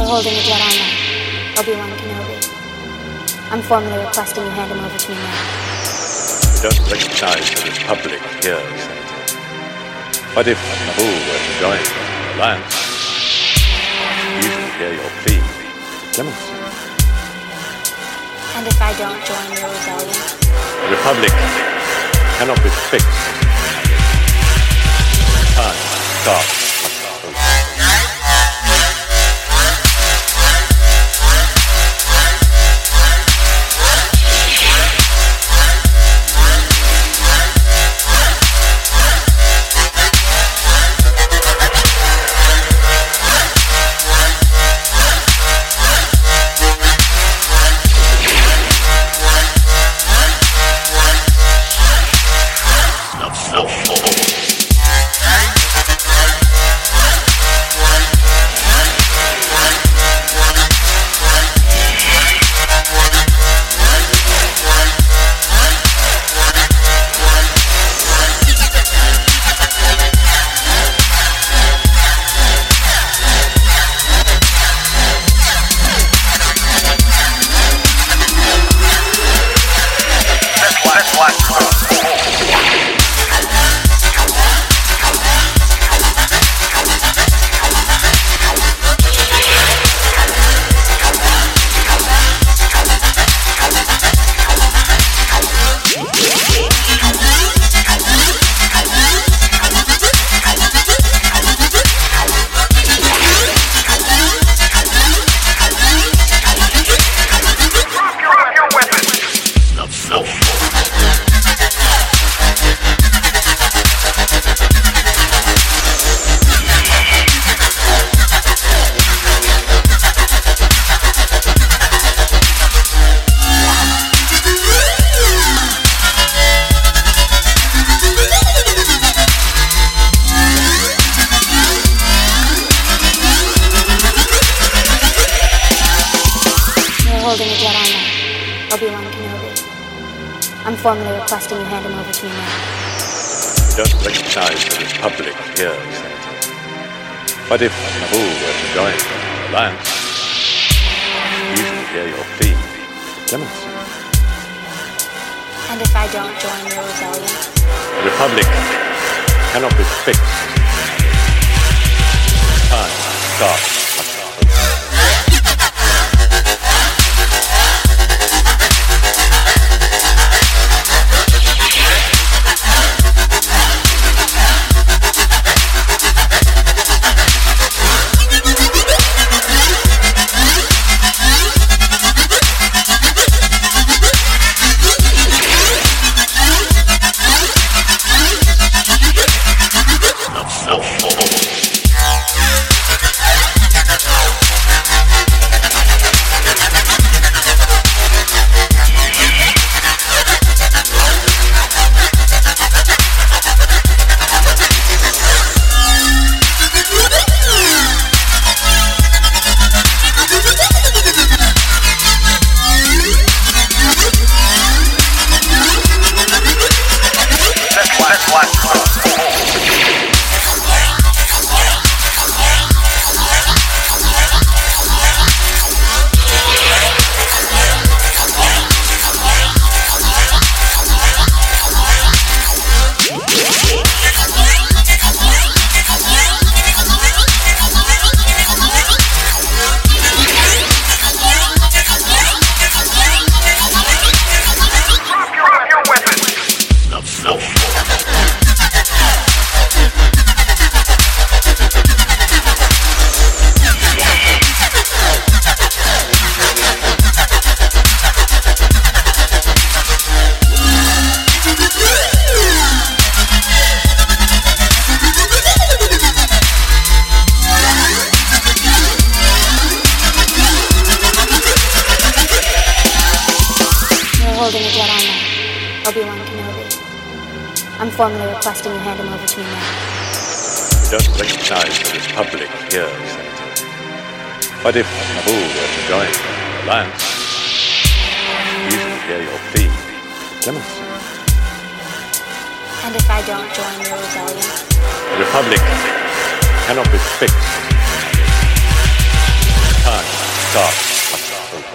We're holding a Jedi Knight, Obi-Wan Kenobi. I'm formally requesting you hand him over to me now. We don't recognize the Republic here, Senator. But if Naboo were to join the Alliance, you should hear your plea for clemency. And if I don't join your rebellion? The Republic cannot be fixed. Time starts. Holding a Jedi Knight, Obi-Wan Kenobi. I'm formally requesting you hand him over to me now. We don't recognize the Republic here, Senator. But if Naboo were to join the Alliance, you should hear your plea for clemency. And if I don't join your rebellion? The Republic cannot be fixed. Time starts. Holding a Jedi Knight, Obi-Wan Kenobi. I'm formally requesting you hand him over to me now. We don't recognize the Republic here, Senator. But if Naboo were to join the Alliance, you should hear your plea for clemency. And if I don't join your rebellion? The Republic cannot be fixed. Time start.